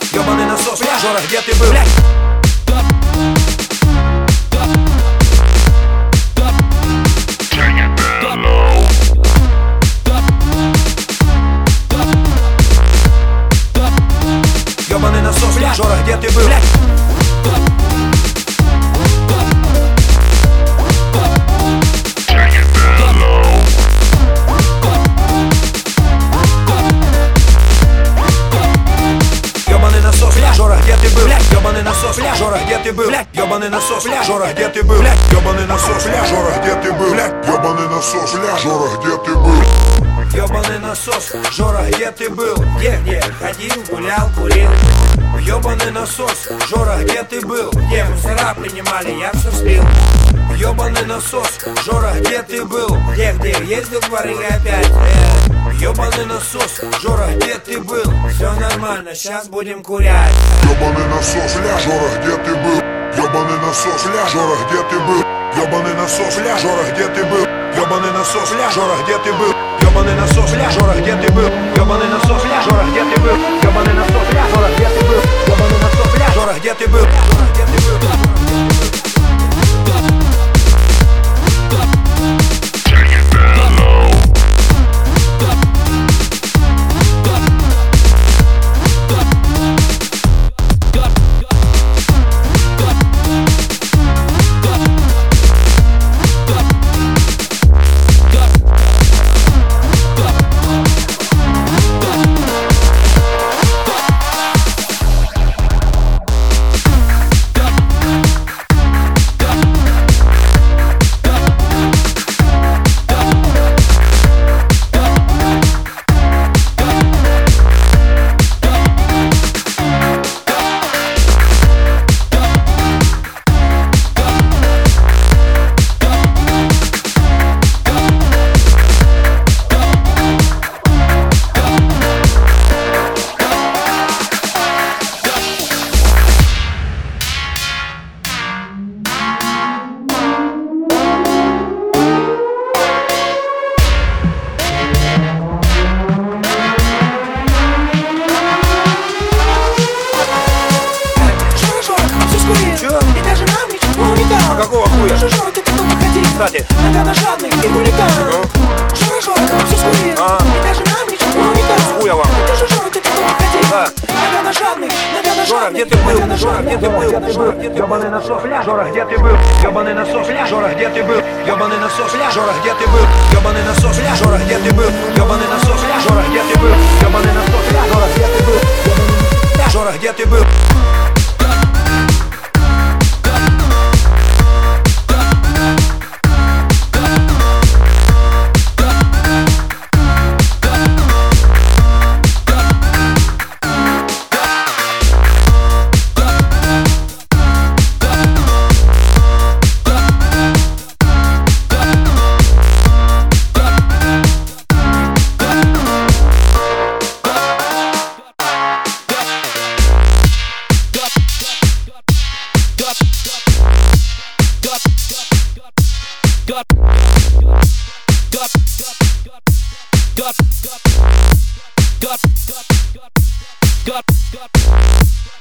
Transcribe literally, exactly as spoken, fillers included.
ёбаный насос, Жора, где ты был? Ёбаный насос, Жора, где ты был? Ёбаный насос, Жора, где ты был? Ёбаный насос, Жора, где ты был? Ёбаный насос, Жора, где ты был? Ёбаный насос, Жора, где ты был? Ёбаный насос, Жора, где ты был? Ёбаный насос, Жора, где ты был? Где, где? Ходил, гулял, курил. Ёбаный насос, Жора, где ты был? Где мусора принимали, я все слил. Ёбаный насос, Жора, где ты был? Где, где? Ездил в барыг опять. э. Ёбаный насос, Жора, где ты был? Все нормально, сейчас будем курять. Ёбаный насос, Жора, где ты был? Ёбаный насос, Жора, где ты был? Ёбаный насос, Жора, где ты был? Ёбаный насос, Жора, где ты был? Ёбаный насос, Жора, где ты был? Ёбаный насос, Жора, где ты был? Ёбаный насос, Жора, где ты был? Ёбаный насос, Жора, где ты был? Какого хуя? Жора, ты потом выходи. Кстати. Нога жадный и хулиган. Жора, Жора, все скурил. А. И даже нам ничего не дал. Хуя вам. Жора, ты потом выходи. Да. Нога жадный, нога Жора, где ты был? Жора, где ты был? Ёбаный насос, Жора, где ты был? Ёбаный насос, Жора, где ты был? Ёбаный насос, Жора, где ты был? Ёбаный насос, Жора, где ты был? Ёбаный насос, Жора, где ты был? Ёбаный насос, Жора, где ты был? Жора, где ты был? Got